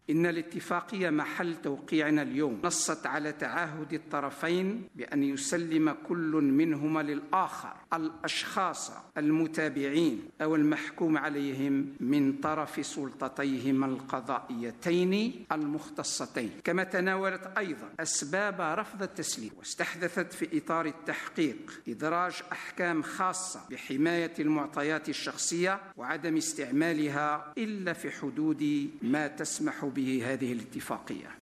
إن الاتفاقية محل توقيعنا اليوم نصت على تعهد الطرفين بأن يسلم كل منهما للآخر الأشخاص المتابعين أو المحكوم عليهم من طرف سلطتيهما القضائيتين المختصتين، كما تناولت أيضا أسباب رفض التسليم، واستحدثت في إطار التحقيق إدراج أحكام خاصة بحماية المعطيات الشخصية وعدم استعمالها إلا في حدود ما تسمح به هذه الاتفاقية.